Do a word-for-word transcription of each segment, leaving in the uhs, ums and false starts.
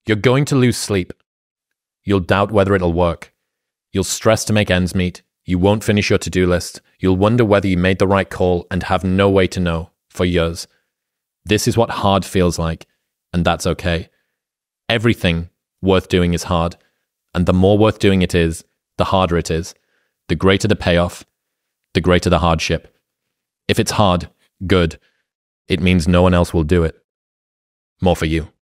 You're going to lose sleep. You'll doubt whether it'll work. You'll stress to make ends meet. You won't finish your to-do list. You'll wonder whether you made the right call and have no way to know for years. This is what hard feels like, and that's okay. Everything worth doing is hard, and the more worth doing it is, the harder it is. The greater the payoff, the greater the hardship. If it's hard, good. It means no one else will do it. More for you.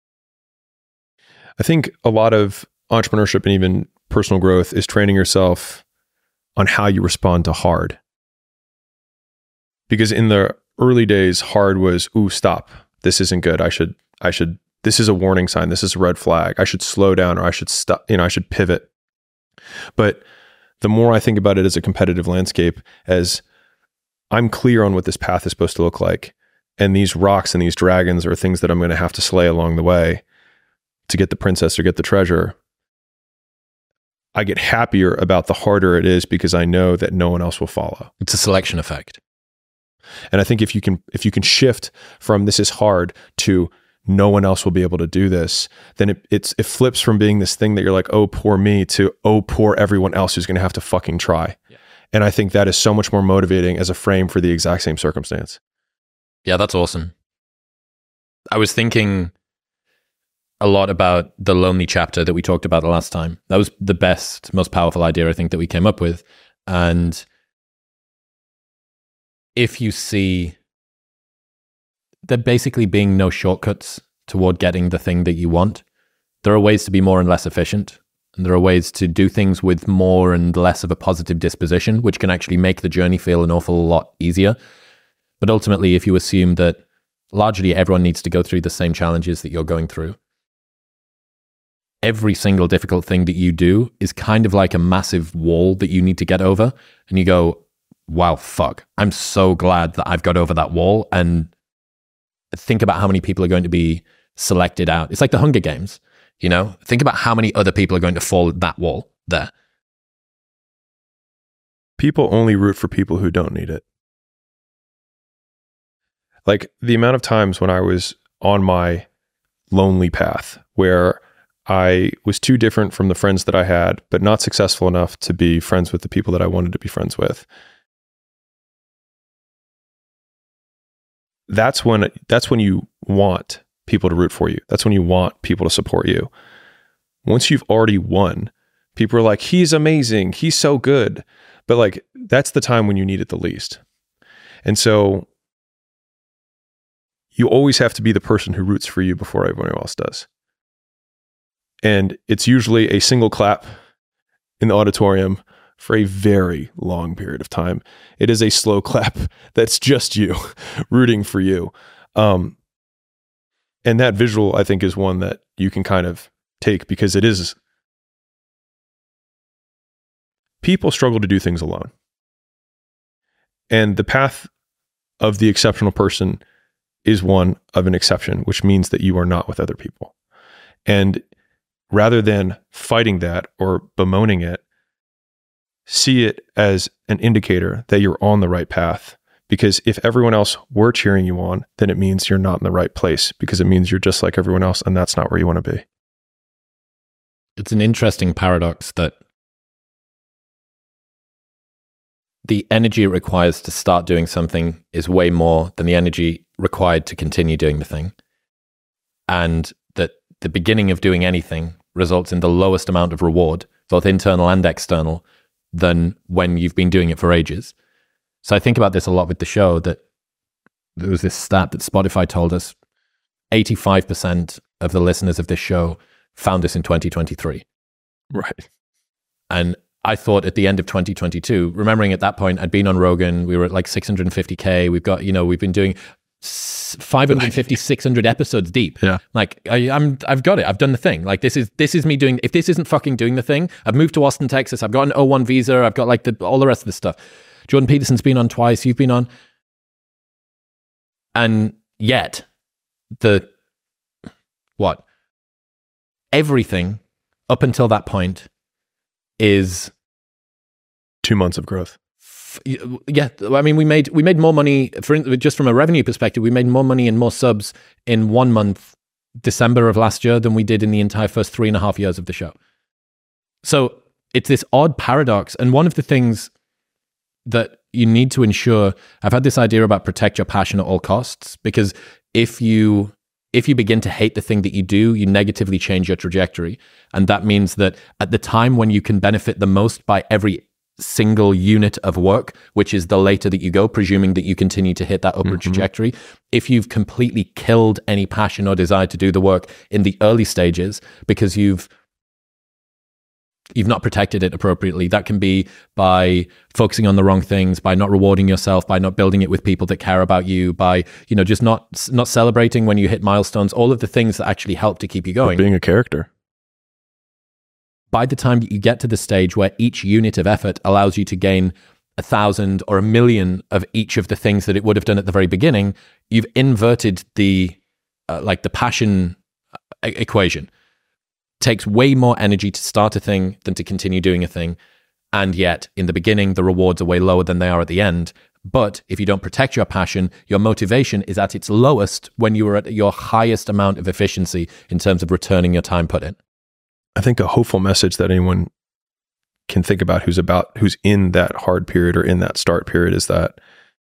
I think a lot of entrepreneurship and even personal growth is training yourself on how you respond to hard. Because in the early days, hard was, ooh, stop. This isn't good. I should, I should, this is a warning sign. This is a red flag. I should slow down, or I should stop, you know, I should pivot. But the more I think about it as a competitive landscape, as I'm clear on what this path is supposed to look like, and these rocks and these dragons are things that I'm going to have to slay along the way to get the princess or get the treasure, I get happier about the harder it is because I know that no one else will follow. It's a selection effect. And I think if you can if you can shift from this is hard to no one else will be able to do this, then it it's it flips from being this thing that you're like, oh, poor me, to oh, poor everyone else who's going to have to fucking try. Yeah. And I think that is so much more motivating as a frame for the exact same circumstance. Yeah, that's awesome. I was thinking a lot about the lonely chapter that we talked about the last time. That was the best, most powerful idea I think that we came up with. And if you see there basically being no shortcuts toward getting the thing that you want, there are ways to be more and less efficient. And there are ways to do things with more and less of a positive disposition, which can actually make the journey feel an awful lot easier. But ultimately, if you assume that largely everyone needs to go through the same challenges that you're going through, every single difficult thing that you do is kind of like a massive wall that you need to get over. And you go, wow, fuck, I'm so glad that I've got over that wall. And think about how many people are going to be selected out. It's like the Hunger Games, you know? Think about how many other people are going to fall at that wall there. People only root for people who don't need it. Like the amount of times when I was on my lonely path where I was too different from the friends that I had, but not successful enough to be friends with the people that I wanted to be friends with. That's when, that's when you want people to root for you. That's when you want people to support you. Once you've already won, people are like, he's amazing. He's so good. But like, that's the time when you need it the least. And so you always have to be the person who roots for you before everyone else does. And it's usually a single clap in the auditorium for a very long period of time. It is a slow clap that's just you rooting for you. Um, and that visual, I think, is one that you can kind of take because it is... People struggle to do things alone. And the path of the exceptional person is one of an exception, which means that you are not with other people. And rather than fighting that or bemoaning it, see it as an indicator that you're on the right path. Because if everyone else were cheering you on, then it means you're not in the right place, because it means you're just like everyone else, and that's not where you want to be. It's an interesting paradox that the energy it requires to start doing something is way more than the energy required to continue doing the thing. And that the beginning of doing anything results in the lowest amount of reward, both internal and external, than when you've been doing it for ages. So I think about this a lot with the show, that there was this stat that Spotify told us, eighty-five percent of the listeners of this show found us in twenty twenty-three. Right. And I thought at the end of twenty twenty-two, remembering at that point, I'd been on Rogan, we were at like six hundred fifty K. We've got, you know, we've been doing five hundred fifty, six hundred episodes deep. Yeah. Like I, I'm, I've got it. I've done the thing. Like this is, this is me doing, if this isn't fucking doing the thing, I've moved to Austin, Texas. I've got an O one visa. I've got like the, all the rest of the stuff. Jordan Peterson's been on twice. You've been on. And yet the, what? Everything up until that point is two months of growth. Yeah, I mean, we made we made more money for just from a revenue perspective. We made more money and more subs in one month December of last year than we did in the entire first three and a half years of the show. So it's this odd paradox. And one of the things that you need to ensure, I've had this idea about protect your passion at all costs, because if you if you begin to hate the thing that you do, you negatively change your trajectory. And that means that at the time when you can benefit the most by every single unit of work, which is the later that you go, presuming that you continue to hit that upward mm-hmm. trajectory, if you've completely killed any passion or desire to do the work in the early stages because you've you've not protected it appropriately, that can be by focusing on the wrong things, by not rewarding yourself, by not building it with people that care about you, by, you know, just not not celebrating when you hit milestones, all of the things that actually help to keep you going. Being a character. By the time that you get to the stage where each unit of effort allows you to gain a thousand or a million of each of the things that it would have done at the very beginning, you've inverted the uh, like the passion equation. Takes way more energy to start a thing than to continue doing a thing. And yet, in the beginning, the rewards are way lower than they are at the end. But if you don't protect your passion, your motivation is at its lowest when you are at your highest amount of efficiency in terms of returning your time put in. I think a hopeful message that anyone can think about who's about, who's in that hard period or in that start period is that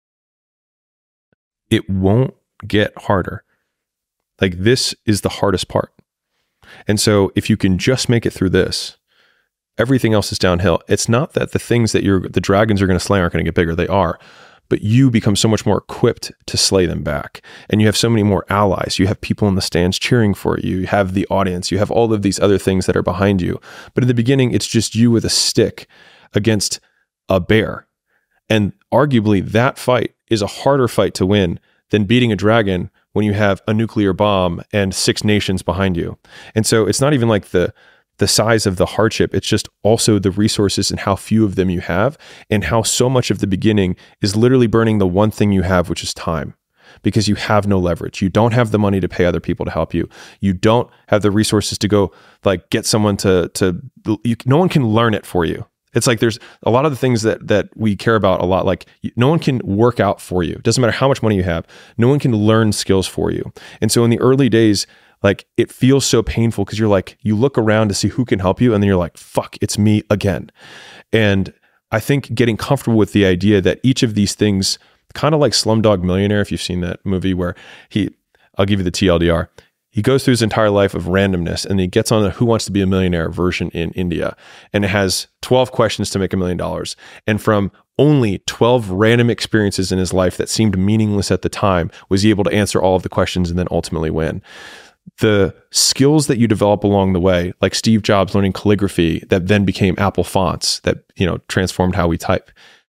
it won't get harder. Like, this is the hardest part. And so if you can just make it through this, everything else is downhill. It's not that the things that you're, the dragons are going to slay aren't going to get bigger. They are. But you become so much more equipped to slay them back. And you have so many more allies. You have people in the stands cheering for you. You have the audience. You have all of these other things that are behind you. But in the beginning, it's just you with a stick against a bear. And arguably that fight is a harder fight to win than beating a dragon when you have a nuclear bomb and six nations behind you. And so it's not even like the the size of the hardship, it's just also the resources and how few of them you have, and how so much of the beginning is literally burning the one thing you have, which is time, because you have no leverage. You don't have the money to pay other people to help you. You don't have the resources to go like get someone to, to you, no one can learn it for you. It's like there's a lot of the things that that we care about a lot. Like, no one can work out for you. It doesn't matter how much money you have. No one can learn skills for you. And so in the early days, like, it feels so painful because you're like, you look around to see who can help you, and then you're like, fuck, it's me again. And I think getting comfortable with the idea that each of these things, kind of like Slumdog Millionaire, if you've seen that movie where he, I'll give you the T L D R. He goes through his entire life of randomness, and he gets on a Who Wants to Be a Millionaire version in India. And it has twelve questions to make a million dollars. And from only twelve random experiences in his life that seemed meaningless at the time, was he able to answer all of the questions and then ultimately win. The skills that you develop along the way, like Steve Jobs learning calligraphy that then became Apple fonts that, you know, transformed how we type.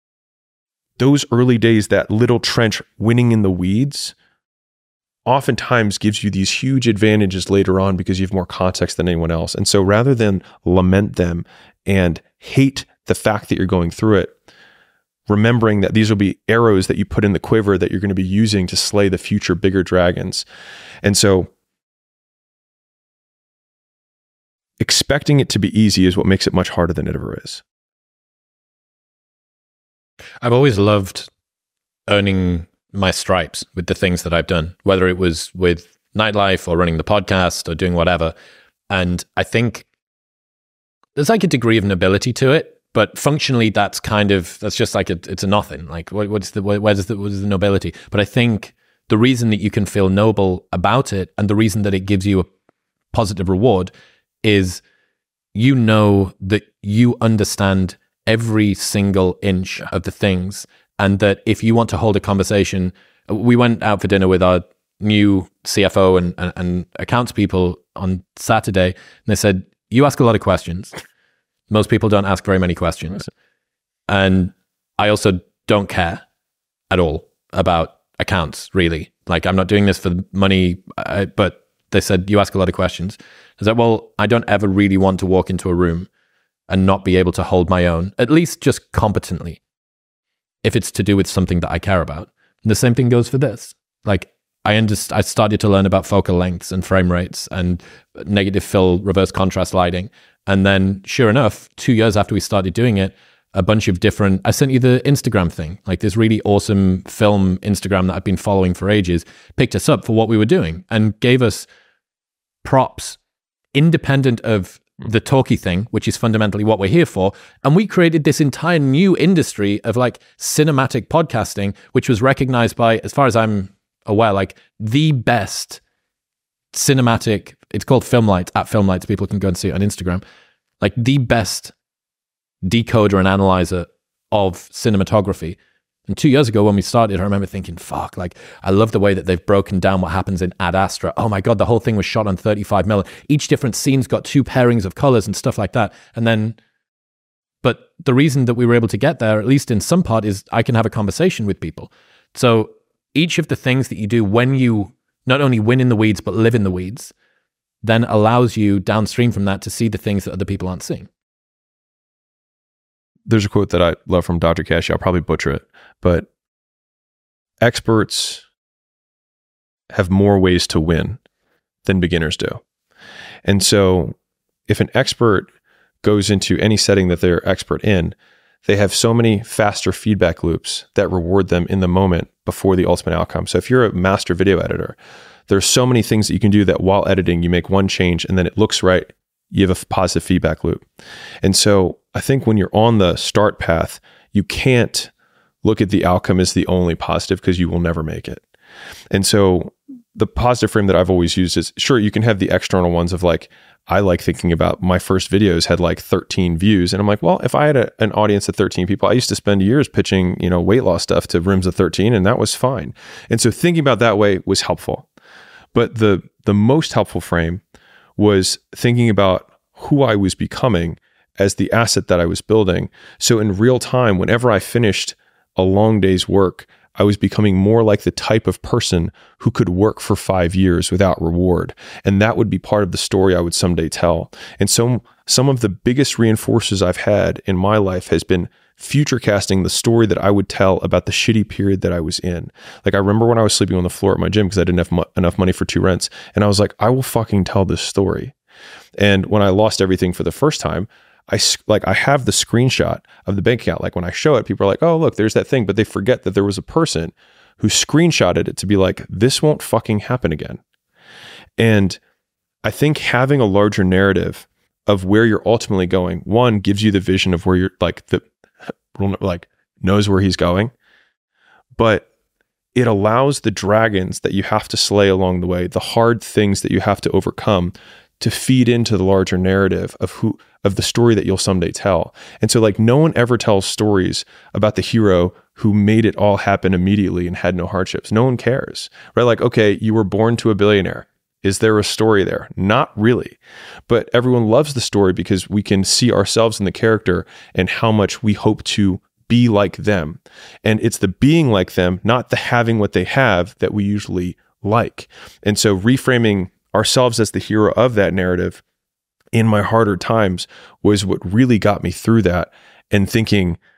Those early days, that little trench winning in the weeds, oftentimes gives you these huge advantages later on because you have more context than anyone else. And so rather than lament them and hate the fact that you're going through it, remembering that these will be arrows that you put in the quiver that you're going to be using to slay the future bigger dragons. And so expecting it to be easy is what makes it much harder than it ever is. I've always loved earning my stripes with the things that I've done, whether it was with Nightlife or running the podcast or doing whatever. And I think there's like a degree of nobility to it, but functionally that's kind of, that's just like, a, it's a nothing. Like what, what's the, where's the, where's the nobility? But I think the reason that you can feel noble about it, and the reason that it gives you a positive reward, is you know that you understand every single inch of the things, and that if you want to hold a conversation, we went out for dinner with our new C F O and, and, and accounts people on Saturday, and they said, you ask a lot of questions. Most people don't ask very many questions. And I also don't care at all about accounts, really. Like, I'm not doing this for money, I, but they said, you ask a lot of questions. I said, well, I don't ever really want to walk into a room and not be able to hold my own, at least just competently, if it's to do with something that I care about. And the same thing goes for this. Like, I underst- I started to learn about focal lengths and frame rates and negative fill, reverse contrast lighting. And then sure enough, two years after we started doing it, a bunch of different, I sent you the Instagram thing, like this really awesome film Instagram that I've been following for ages, picked us up for what we were doing and gave us props independent of the talky thing, which is fundamentally what we're here for. And we created this entire new industry of like cinematic podcasting, which was recognized by, as far as I'm aware, like the best cinematic, it's called Filmlight, at Filmlight, people can go and see it on Instagram, like the best decoder and analyzer of cinematography. And two years ago when we started, I remember thinking, fuck, like, I love the way that they've broken down what happens in Ad Astra. Oh my God, the whole thing was shot on thirty-five mil. Each different scene's got two pairings of colors and stuff like that. And then, but the reason that we were able to get there, at least in some part, is I can have a conversation with people. So each of the things that you do when you not only win in the weeds, but live in the weeds, then allows you downstream from that to see the things that other people aren't seeing. There's a quote that I love from Doctor Kashey. I'll probably butcher it, but experts have more ways to win than beginners do. And so if an expert goes into any setting that they're expert in, they have so many faster feedback loops that reward them in the moment before the ultimate outcome. So if you're a master video editor, there's so many things that you can do that while editing, you make one change and then it looks right. You have a positive feedback loop. And so I think when you're on the start path, you can't look at the outcome as the only positive because you will never make it. And so the positive frame that I've always used is, sure, you can have the external ones of like, I like thinking about my first videos had like thirteen views. And I'm like, well, if I had a, an audience of thirteen people, I used to spend years pitching, you know, weight loss stuff to rooms of thirteen, and that was fine. And so thinking about that way was helpful. But the the most helpful frame was thinking about who I was becoming as the asset that I was building. So in real time, whenever I finished a long day's work, I was becoming more like the type of person who could work for five years without reward. And that would be part of the story I would someday tell. And so some of the biggest reinforcers I've had in my life has been future casting the story that I would tell about the shitty period that I was in. Like I remember when I was sleeping on the floor at my gym because I didn't have mo- enough money for two rents. And I was like, I will fucking tell this story. And when I lost everything for the first time, I like I have the screenshot of the bank account. Like when I show it, people are like, oh, look, there's that thing. But they forget that there was a person who screenshotted it to be like, this won't fucking happen again. And I think having a larger narrative of where you're ultimately going, one, gives you the vision of where you're like, the like knows where he's going. But it allows the dragons that you have to slay along the way, the hard things that you have to overcome, to feed into the larger narrative of who of the story that you'll someday tell. And so like no one ever tells stories about the hero who made it all happen immediately and had no hardships. No one cares, right? Like, okay, you were born to a billionaire. Is there a story there? Not really. But everyone loves the story because we can see ourselves in the character and how much we hope to be like them. And it's the being like them, not the having what they have, that we usually like. And so reframing ourselves as the hero of that narrative in my harder times was what really got me through that, and thinking